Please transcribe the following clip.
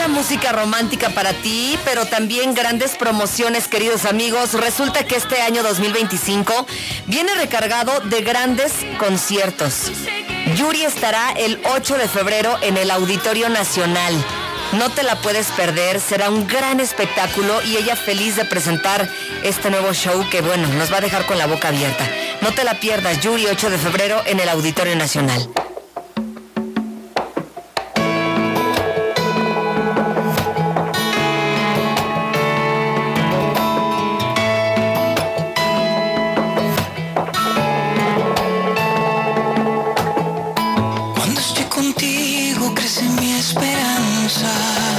mucha música romántica para ti, pero también grandes promociones, queridos amigos. Resulta que este año 2025 viene recargado de grandes conciertos. Yuri estará el 8 de febrero en el Auditorio Nacional. No te la puedes perder, será un gran espectáculo y ella feliz de presentar este nuevo show que, bueno, nos va a dejar con la boca abierta. No te la pierdas, Yuri, 8 de febrero en el Auditorio Nacional. Cuando estoy contigo crece mi esperanza.